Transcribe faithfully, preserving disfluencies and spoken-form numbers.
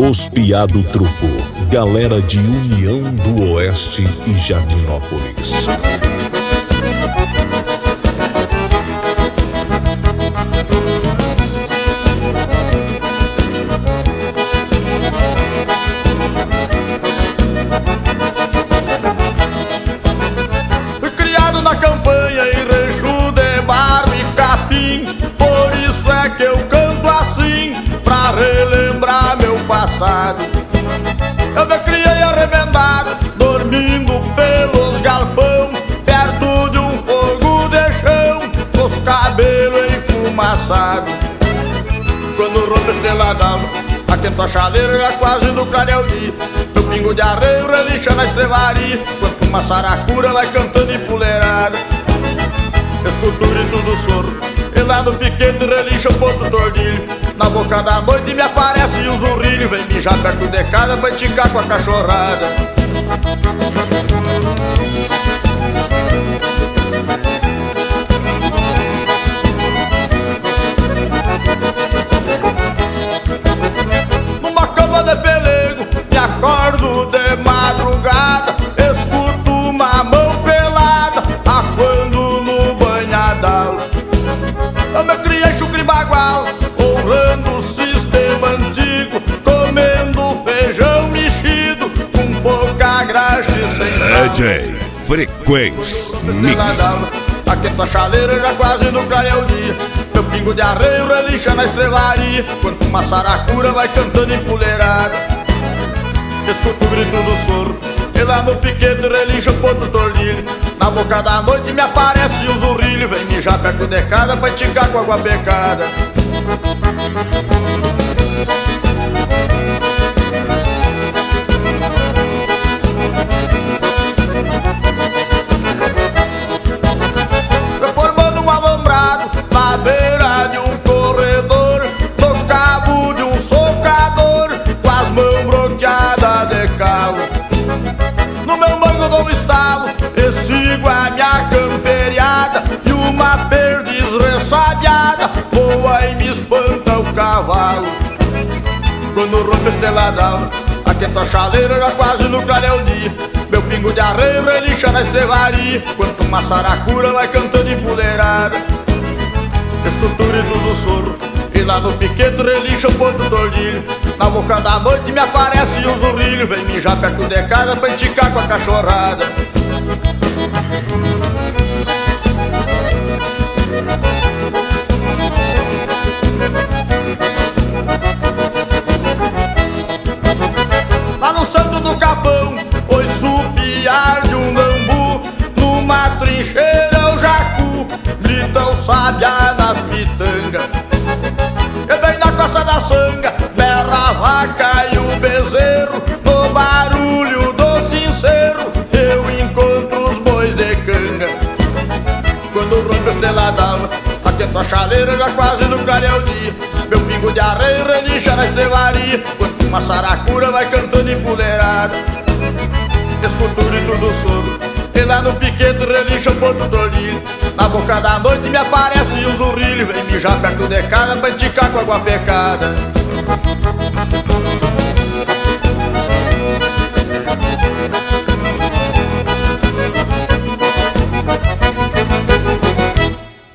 Os Piá do Truco, galera de União do Oeste e Jardinópolis. Fui criado na campanha em rancho de barro e capim, por isso é que eu canto assim, pra relembrar meu passado. Eu me criei arremendado, dormindo pelos galpão, perto de um fogo de chão, com os cabelos enfumaçados. Quando rompe a estrela d'alva, aquento a chaleira já quase no clareio dia. Meu pingo de arreio relincha na estrevaria, quanto uma saracura vai cantando empoleirada. Escuto o grito do soro, e lá no piquete relincha o ponto tordilho. Na boca da noite me aparece o zurrilho, vem mijar perto de casa pra enticar com a cachorrada. Numa cama de pelego, me acordo de madrugada, escuto uma mão pelada, aquando no banhadal. Eu me criei chucre bagual, honrando o sistema antigo, comendo feijão mexido, com pouca graxa e sem sal. D J Frequência Mix. Aquento a chaleira já quase no clareio dia. Meu pingo de arreio relincha na estrevaria, quanto uma saracura vai cantando empoleirada. Escuto o grito do soro, e lá no piquete relincha o ponto tordilho. Na boca da noite me aparece o zurrilho, vem mijar perto de casa pra enticar com água becada. Formando um alambrado na beira de um corredor, no cabo de um socador, com as mãos bloqueadas de calo. No meu mango dou um estalo e sigo a minha camperiada, e uma perdiz ressabiada voa e me espanta o cavalo. Quando rompe a estrela d'alva, aquento a chaleira já quase no clareio dia. Meu pingo de arreio relincha na estrevaria, quanto uma saracura vai cantando empoleirada. Escuto o grito do soro, e lá no piquete relincha o ponto tordilho. Na boca da noite me aparece o zurrilho, vem mijar perto de casa pra enticar com a cachorrada. Lá no santo do capão, ouço o piar de um lambu, numa trincheira o jacu grita o sabiá nas pitangas. E bem na costa da sanga berra a vaca e o bezerro, no barulho do sincero eu encontro os bois de canga. Quando rompe a estrela d'alva, aquento a chaleira já quase no clareio dia. Meu pingo de arreio relincha na estrevaria, quanto uma saracura vai cantando empoleirada. Escuto o grito do soro, e lá no piquete relincha o ponto tordilho. Na boca da noite me aparece o zurrilho, vem mijar perto de casa pra enticar com água pecada.